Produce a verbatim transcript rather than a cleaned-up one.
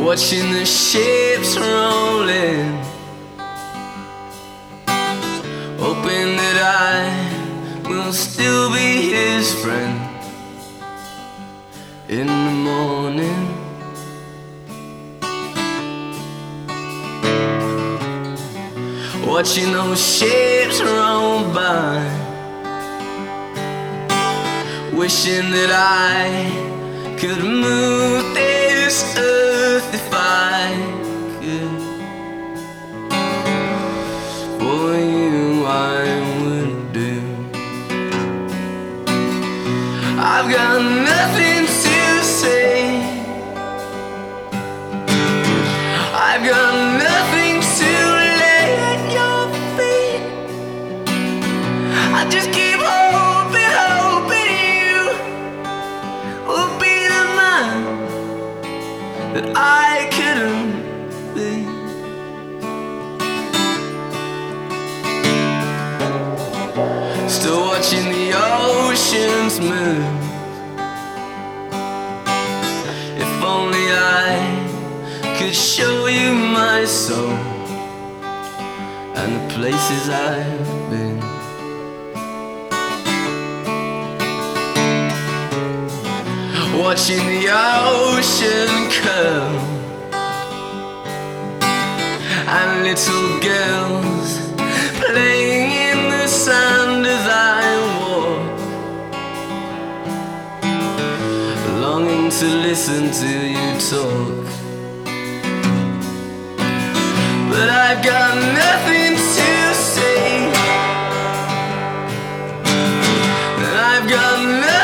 watching the ships rolling, hoping that I will still be his friend in the morning. Watching those ships roll by, wishing that I could move this earth if I could. For you I would do. I've got nothing to say, I've got nothing to lay at your feet. I just keep hoping, hoping you will be the man that I couldn't be. Still watching the oceans move. If only I could show you my soul and the places I've been. Watching the ocean curl and little girls playing in the sand as I walk, longing to listen to you talk. But I've got nothing to say, and I've got nothing